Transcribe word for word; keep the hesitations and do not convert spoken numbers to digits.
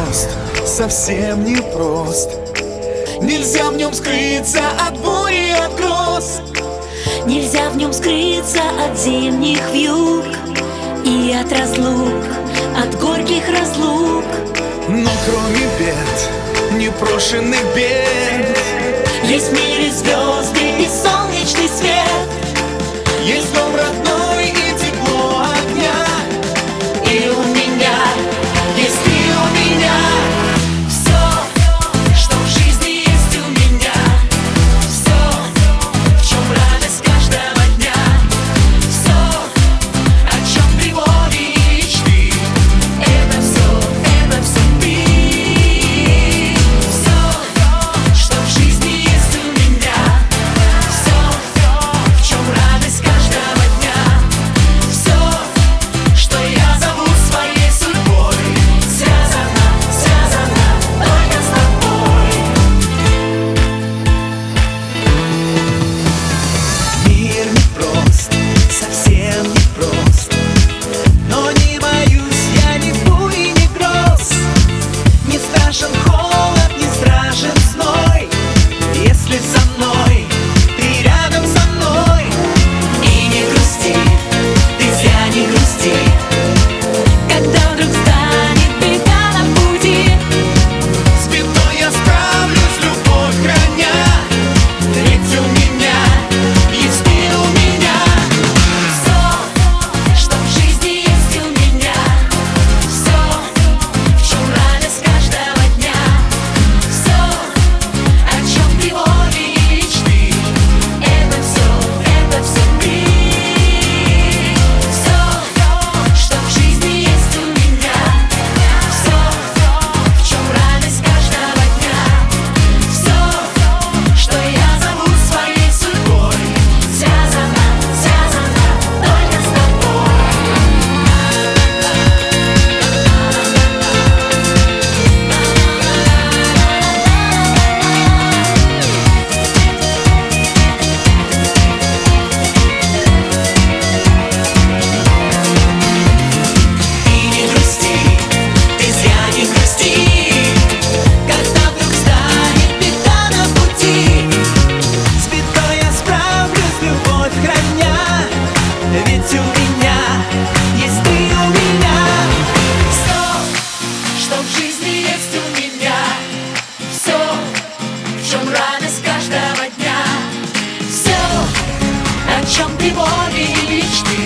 непрост, совсем непрост. Нельзя в нем скрыться от бури, от гроз. Нельзя в нем скрыться от зимних вьюг и от разлук, от горьких разлук. Но кроме бед, непрошенных бед, есть в мире звезды и солнечный свет. есть дом родной и тепло огня. И у меня есть ты у меня. Все, что в жизни есть у меня. Все, в чем радость каждого дня. Все, о чем тревоги и мечты. Это все, это все ты. Все, что в жизни есть у меня. Все, в чем радость каждого дня. Все, что я зову своей судьбой, связано, связано только с тобой. Мир непрост, совсем непрост. Но не боюсь я ни бури, ни гроз. Не страшен холод, не страшен зной, если со мной, ты рядом со мной. И не грусти, ты зря не грусти, когда вдруг станет беда на пути. С бедой я справлюсь, любовь храня. Ведь у меня есть ты у меня. Все, что в жизни есть у меня. Все, в чем радость каждого дня. Все, о чем тревоги и мечты. Это все, это все ты. Все, что в жизни есть у меня. Все, в чем радость каждого дня. Все, что я зову своей судьбой, связано, связано только с тобой. И не грусти, ты зря не грусти, когда вдруг станет беда на пути. С бедой я справлюсь, любовь храня. Ведь у меня есть ты у меня. Все, что в жизни есть у меня. Все, в чем радость каждого дня. Все, о чем тревоги и мечты.